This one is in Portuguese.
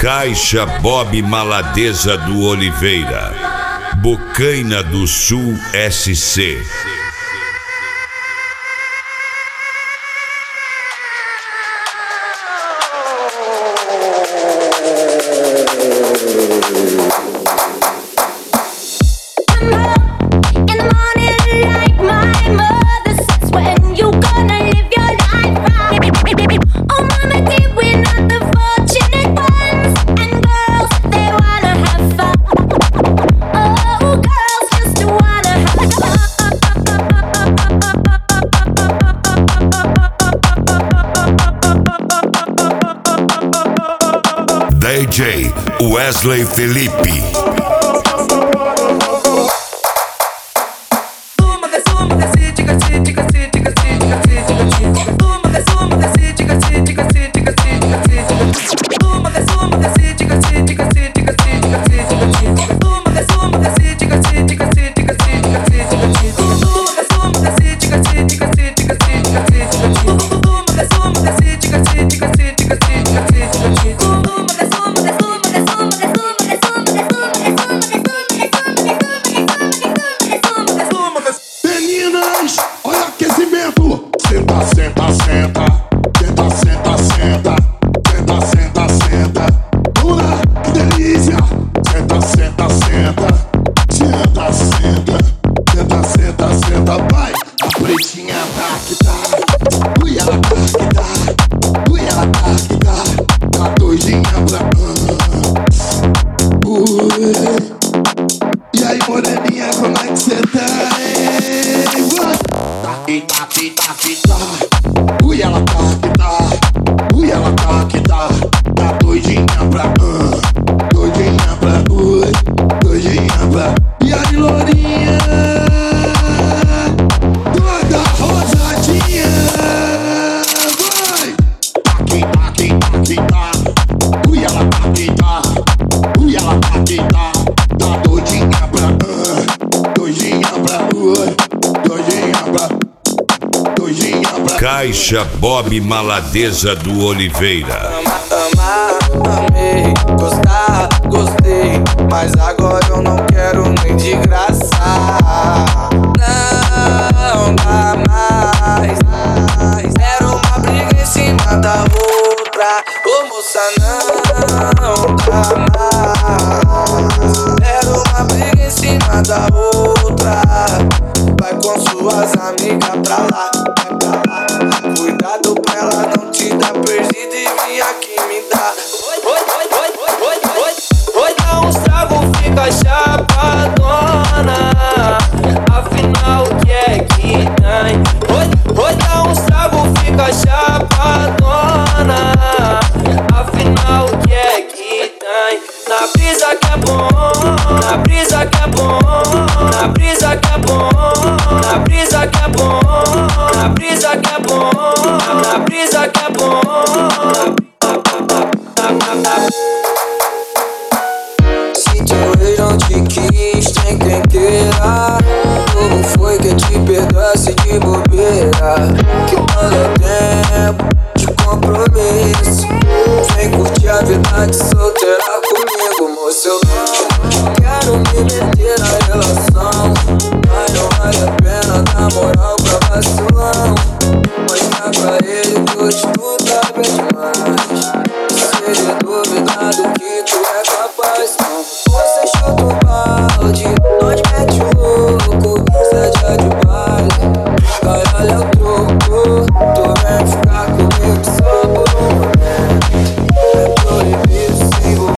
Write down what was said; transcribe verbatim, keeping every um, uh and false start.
Caixa Bob Maladeza do Oliveira, Bocaina do Sul S C. D J Wesley Felipe. Caixa Bob Maladeza do Oliveira. Amar, amei, gostar, gostei, mas agora eu não quero nem de graça. Não dá mais. Era uma briga em cima da outra. Ô moça, não dá mais. Era uma briga em cima da outra. Vai com suas amigas pra lá. Cuidado pra ela não te dar perdida e vem aqui me dar. Oi, oi, oi, oi, oi, oi, oi, dá uns trago, fica chapadona. Afinal, o que é que tem? Oi, oi, dá uns trago, fica chapadona. Afinal, o que é que tem? Na brisa que é bom, na brisa que é bom, na brisa que é bom, na brisa que é bom, na brisa que é bom, na brisa que é bom. Se teu ex não te quis, tem quem queira. Como foi que te perdoasse de bobeira? Que manda tempo de compromisso. Vem curtir a vida de solteira comigo, moço. Eu não quero me meter na relação, mas não vale a pena dar moral pra vacilão. Mostrar pra ele que hoje tu tá bem demais. Se ele duvidar do